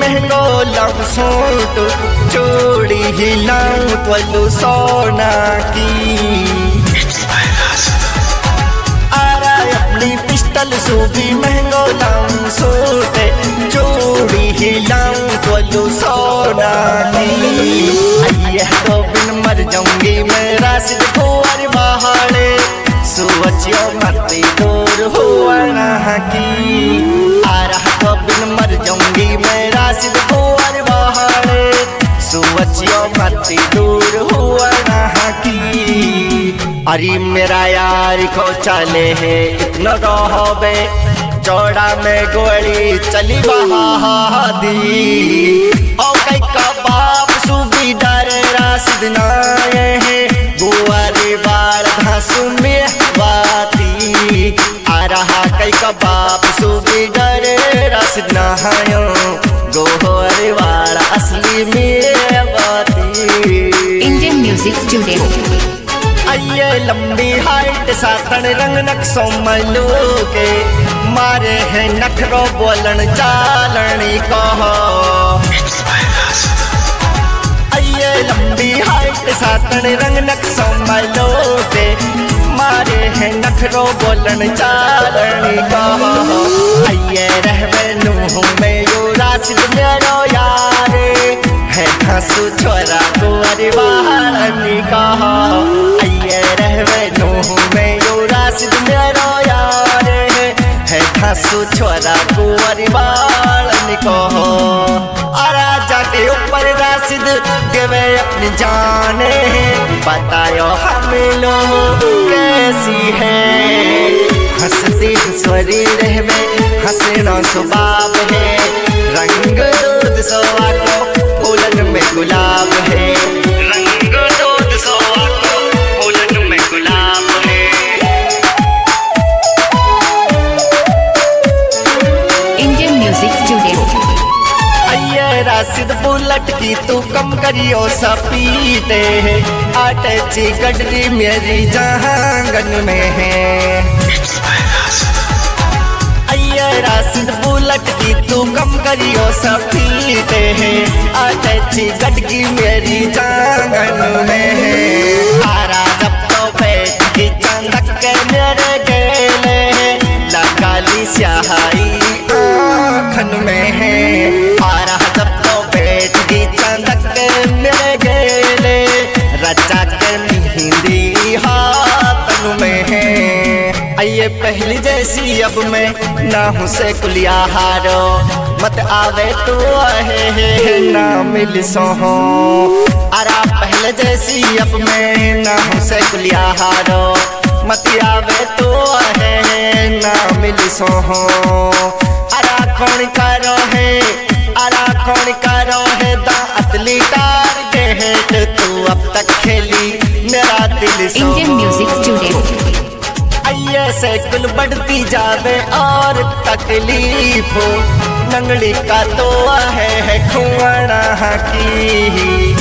महंगो love suit चूड़ी हिलाऊं त्वलू सोना की। आरा अपनी पिस्टल सूबी महंगो लव सूट चूड़ी हिलाऊं त्वलू सोना की। तो बिन मर जाऊंगी मैं राशिद कुंवर बहाड़े सोचियो मत दूर हुआ ना की। आरा तो बिन मर जाऊंगी मैं राशिद कुंवर बहाड़े सोचियो मत दूर हुआ ना की। अरे मेरा यार को चले है इतना रहोबे चौड़ा में गोली चली बहा दी। और कई का बाप सूबी डर राशिद नाये है गुआरी बार धासु में बाती। आ रहा कई का बाप सूबी डर राशिद नायो गोहरी वार असली में बाती। Indian music studio. आइए लंबी हाइट सातन रंग नक्शों मलू के मारे है नखरो बोलन चालनी कहो। आइए लंबी हाइट सातन रंग नक्शों मलू के मारे है नखरो बोलन चालनी कहो। आइए रहवे नूह में यो राशिद मेरो यारे है हंसू छोरा कुंवर बहाड़नी कहो। आइए रहवे नूह में यो राशिद मेरो यार है हंसू छोरा कुंवर बहाड़नी कहो। राजा के ऊपर राशिद देवे अपनी जाने बतायो हम लोग कैसी है। हंसती हंसवरी रहवे हंसना स्वभाव है रंग दूध सोवा को फूलन में गुलाब है। रंग दूध सोवा को फूलन में गुलाब है। Indian music studio. आइए राशिद बुलेट की तू कम करियो सपीते है आटे ची गडरी मेरी जहांगन में है। आइए राशिद बुलेट की तू कम करियो सपीते है आटे ची गडगी मेरी जहांगन में है। आरा जब तो पेट की चंदक के मेरे गेले लगा ली स्याही आँखन में है। आरा जब तो पेट की चंदक के मेरे गेले रचा के मेहंदी हाथन में है। आइए पहली जैसी अब मैं ना हूँ से कुलिया हारो मत आवे तू है ना मिल सोहो। अरा पहले जैसी अब मैं ना हूँ से कुलिया हारो मत आवे तू है ना मिल सोहो। अरा कौन करो है अरा कौन करो है दा अतली टार के है तू अब तक खेली मेरा दिल सो। Indian music studio. आइए से कुल बढ़ती जावे और तकलीफ हो नंगड़ी का तो है खुआना की।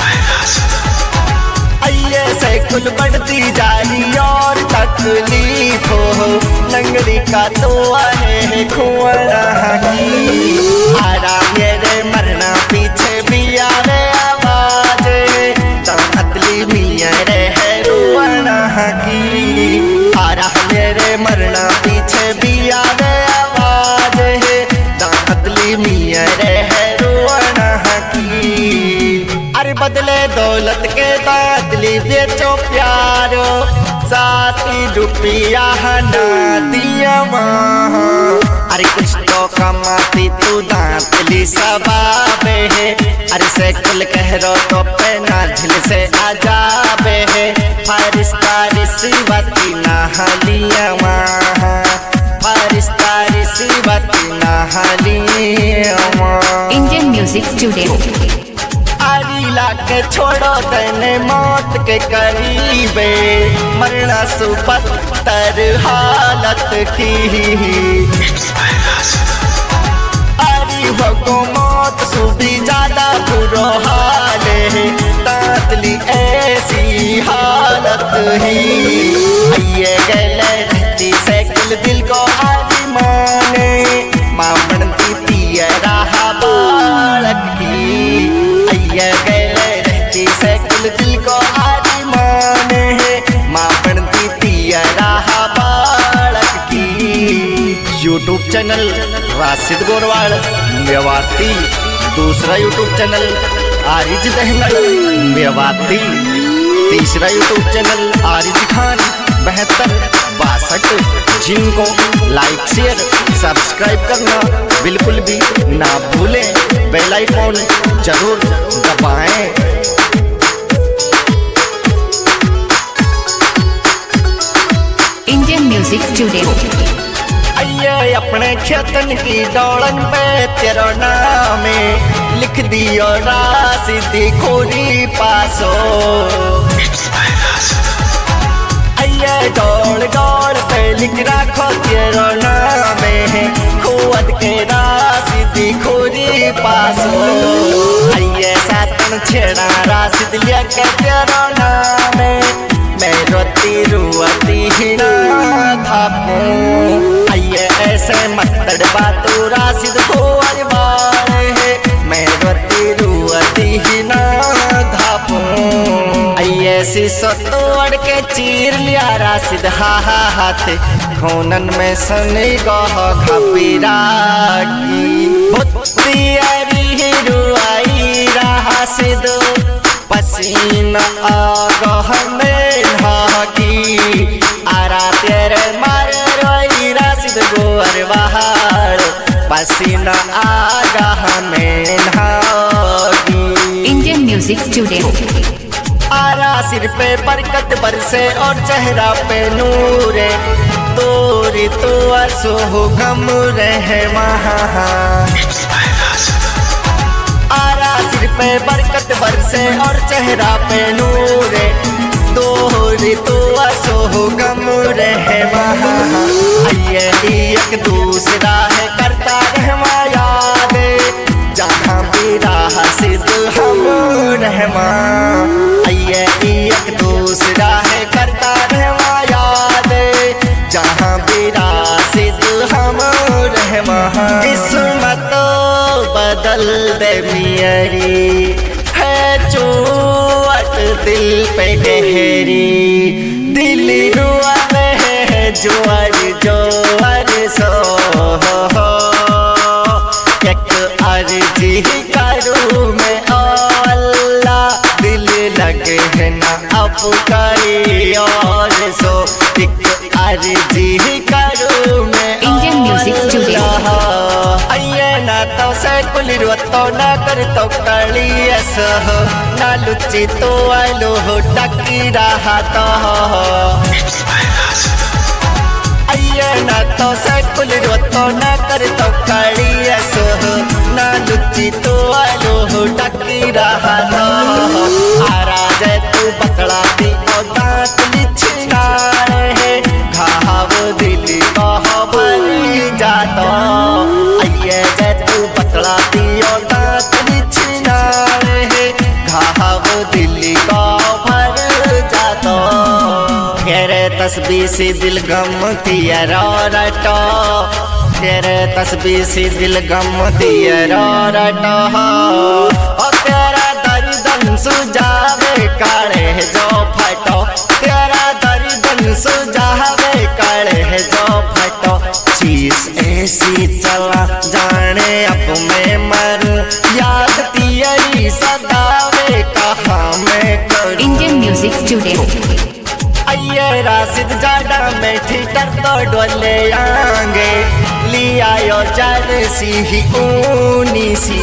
आइए से कुल बढ़ती जारी और तकलीफ हो नंगड़ी का तो है खुआना की। आरा मेरे मरना पीछे भी आवे आवाज तली मिया रहे रुआना की। आरा मेरे मरना पीछे भी आवे आवाज तली मिया रहे रुआना की। अरे बदले दौलत के दादली बेचो प्यारो साथी रुपया ना दिया वहाँ। अरे कुछ तो कमाती तू दांतली सबाबे है। अरे से कुल कह रो तो पेना झिल से आजाबे है। फरिश्ता रिश्वती नहलिया वहाँ फरिश्ता रिश्वती नहलिया वहाँ। Indian music studio. आरीला के छोड़ो तने मौत के करीबे मरना सुपत्तर हालत की। आरी को मौत सुबी ज्यादा बुरो हाल है तातली ऐसी हालत ही। ये गले रहती से कुल दिल को आदि माने मां बनती रहा चैनल राशिद गोरवाल मेवाती, दूसरा यूट्यूब चैनल आरिज दहंगल मेवाती, तीसरा यूट्यूब चैनल आरिज खान 7262। जिनको लाइक शेयर सब्सक्राइब करना बिल्कुल भी ना भूलें, बेल आइकॉन जरूर दबाएं। Indian music studio. आइए अपने खेतन की दौड़न पे तेरा नाम लिख दियो राशिद खोरी पासो। आइए दौड़ दौड़ पे लिख रखो तेरा नाम खुद के राशिद खोरी पासो। आइए सातन छेड़ा राशिद लेके तेरा नाम मैं रोती रुआती ही ना धापूं। आइए ऐसे मत्तड़ बातू राशिद गोरवाल है, मैं रोती रुआती ही ना धापूं। आइए शीशो तोड़ के चीर लिया राशिद हाथ, खूनन में सनी गह खपीरा की बुत्तियारी रुआई राशिद पसीना आगह में भागी। आरा तेरे मारे रोई राशिद गोरवाल पसीना आगह में भागी। Indian music studio. आरा सिर पे बरकत बरसे और चेहरा पे नूरे, तोरी तो असो गम रहे वहाँ। आरा सिर पे बरकत बरसे और चेहरा पे नूरे, तोरी तो असो गम रहे वहाँ। आइए एक दूसरा है करता रहमा याद, जहाँ भी राशिद हम रहमा। आइए एक दूसरा है करता रहमा याद, जहाँ भी राशिद हम रहमा। किस्मत बदल दे मियरी है चोट दिल पे गहरी, दिल रुआ है जोर जोर सो। एक अर्जी करूँ मैं अल्लाह, दिल लगे है ना अब करी और सो। एक अर्जी करूँ मैं इंडियन म्यूजिक स्टूडियो। आइए ना तो से कुली तो ना कर तो कली ऐसा ना लुच्ची तो आलो हो टकी रहा तो। आइए ना तो से कुली तो ना कर तो कली ऐसा ना लुच्ची तो आलो हो टकी रहा तो। आरा जे तू बतलाती और दांत लिछना है, घाव दिल कह भरी जाता। आइए जे तू बतलाती और दांत लिछना है, घाव दिल का भर जाता। तेरे तस्बीह से दिल गम तियरा रटो, तेरे तस्बीह से दिल गम तियरा रटो। और तेरा दर्दन सुझावे काढ़े जो फटो, तेरा दर्दन सुझावे काढ़े जो फटो। चीज ऐसी चला जाने अब मैं मरूं, याद तियरी सदावे कहाँ मैं करूं। Indian music studio. आइए राशिद जाडा में थिएटर तो डोले आएंगे, लिया यो जर्सी ही ऊनी सी।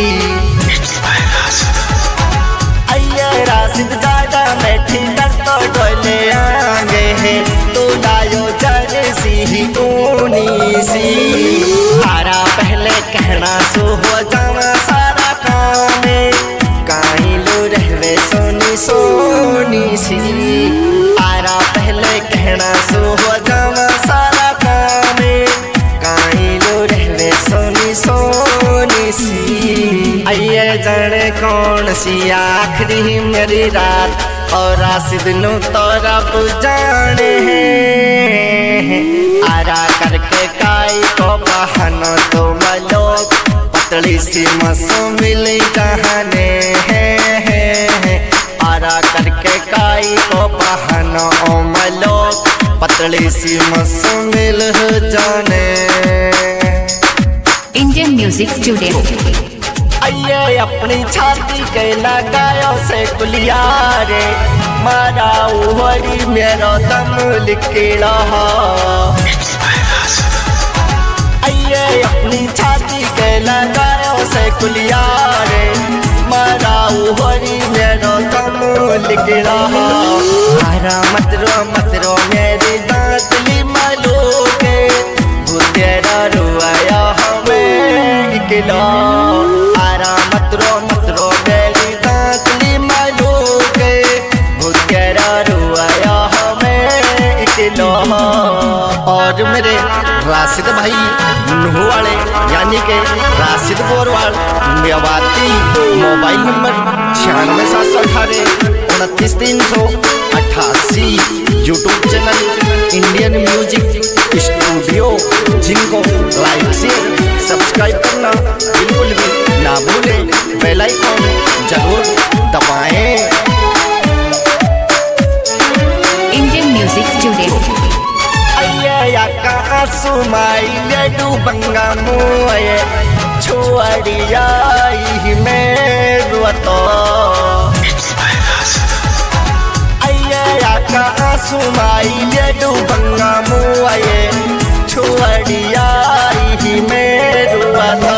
आइए राशिद जाडा में थिएटर तो डोले आएंगे, तो लायो जर्सी ही ऊनी सी। आरा पहले कहना सो हो जाना सारा काम, काई लो रहवे सोनी सोनी सी। आरा पहले कहना सो हो जाना सारा काम, काई लो रहवे सोनी सोनी सी। आइए जाने कौन सी आखिरी मेरी रात, और राशिद नु तो रब जाने हैं। आरा करके काई को बहाना तो मलोक, पतली सी मसो मिली कहाने हैं। आरा करके काई को बहाना ओ मलोक, पतली सी मसो मिल जाने। Music Studio. आइए अपनी छाती के लगायो से कुलिया रे मारा उहरी मेरो दम लिखला। आइए अपनी छाती के लगायो से कुलिया रे मारा उहरी मेरो दम लिखला। मारा मत रो मेरी दांतली मालो के तेरा रुआया हमें निकला। आरा मत रो मेरी दांतली मालो के तेरा रुआया हमें निकला। और मेरे राशिद भाई नूह वाले यानी के Rashid Borwal Mewati mobile number 9678 29 388 YouTube channel Indian music studio जिनको लाइक शेयर सब्सक्राइब करना बिल्कुल भी ना भूलें, बेल आइकॉन जरूर दबाएं। Indian Music Studio. या का सुमाई लेडू बंगा मुए छोड़िया में रुतो। या का सुमाई लेडू बंगा मुए छोड़िया में रुतो।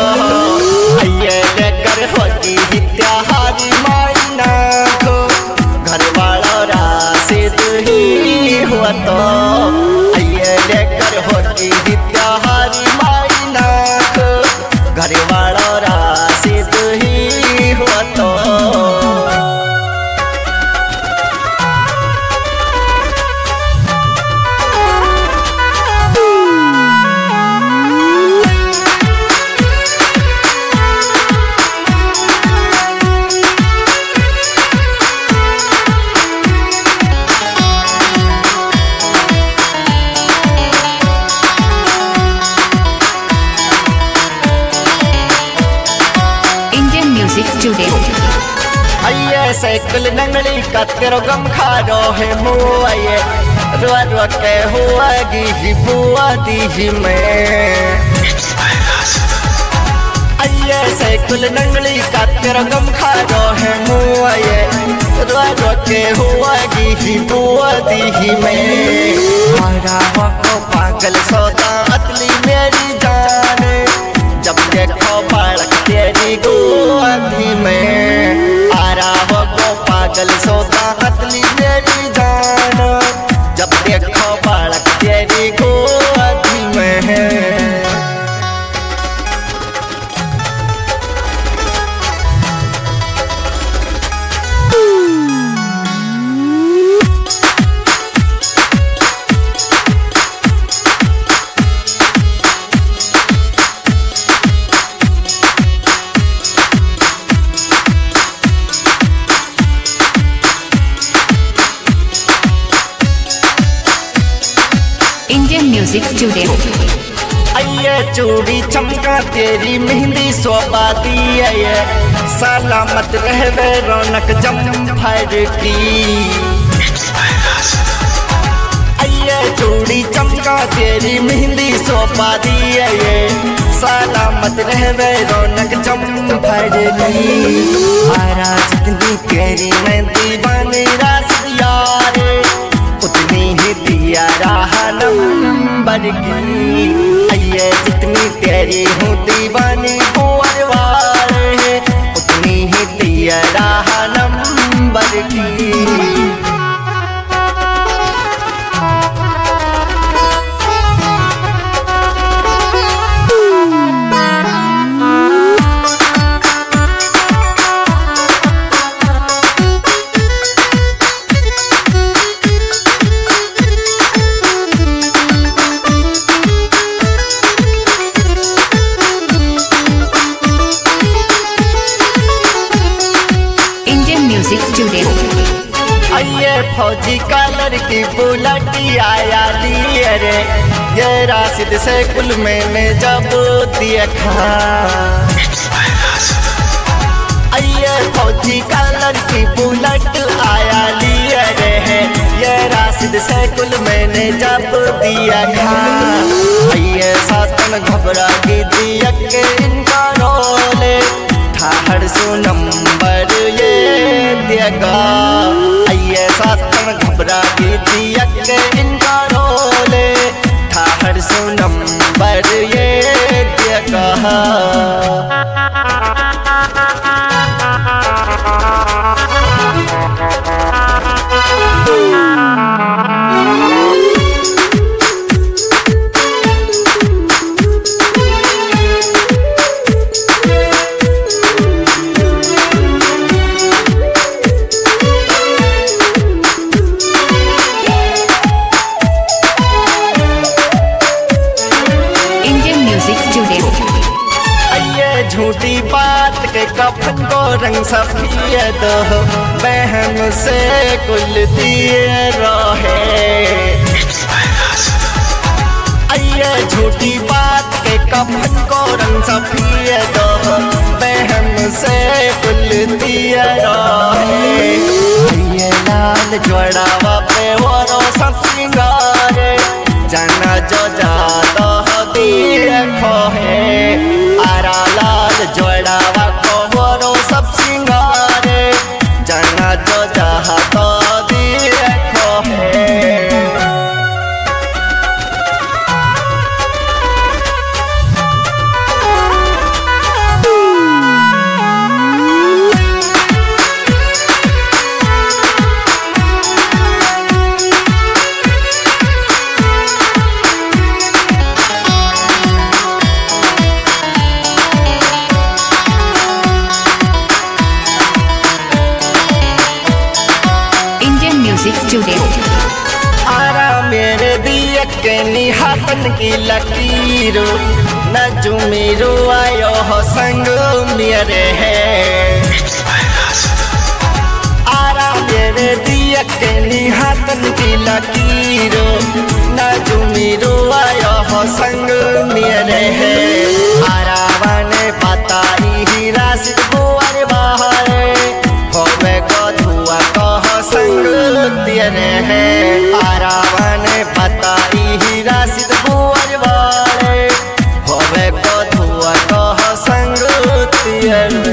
लेकर होगी त्योहारी मायना को घर वाला राशिद ही हुआ तो। लेकर होती त्योहारी मायना को घर वाला राशिद ही हुआ तो। Music Studio. आइए साइकिल नंगली का तेरो गम खा रो है मुआए रो के हुआ गी बुआ दी में। आइए साइकिल नंगली का तेरो गम खा रो है मुआए रो के हुआ गी बुआ दी में। मारा को पागल सौदा अतली मेरी जान जब देखो बालक तेरी गोदी में। आरा हो गो पागल सौदा अतली मेरी जान जब देखो बालक तेरी गोदी में। Indian Music Studio. आइए चूड़ी चमका तेरी मेहंदी सोबादी आइए सलामत रहवे रौनक जम फर की। आइए चूड़ी चमका तेरी मेहंदी सोबादी आइए सलामत रहवे रौनक जम फर की। आरा जितनी तेरी मैं दीवानी राशिद यार उतनी ही दिया रहा नंबर की। आइए जितनी तेरी हूँ दीवानी बुआर है उतनी ही दिया रहा नंबर की। Music Studio. आइए फौजी कलर की बुलेटी आया लिए रे ये राशिद से कुल मैंने जब देखा। आइए फौजी कलर की बुलेट आया लिए रे ये राशिद से कुल मैंने जब दिया खा। आइए सातन घबरा के दिया के इनका सो नंबर ये देगा आइए साथन घबरा दिया के इनका रोले ठाहर सो नंबर ये देगा झूठी बात के कफन को रंग सफेद हो बहन से कुल दिए रहे आइए झूठी बात के कफन को रंग सफेद हो बहन से कुल दिए रहे ये लाल जोड़ावा पे वो सब सिंगारे जाना जो जाता देखो है आरा लाल जोड़ावा को वो सब सिंगारे जाना जो जहा तो देखो है आरा मेरे दिया के निहातन की लकीरो न जुमीरो आयो हो संग मेरे है आरा मेरे दिया के निहातन की लकीरो न जुमीरो आयो हो संग मेरे है आरा बने बताई ही राशि बुआर बाहर होवे को धुआ को संग तेरे है आरावन बताई ही राशिद बुआर वाले होवे को धुआ को संग तेरे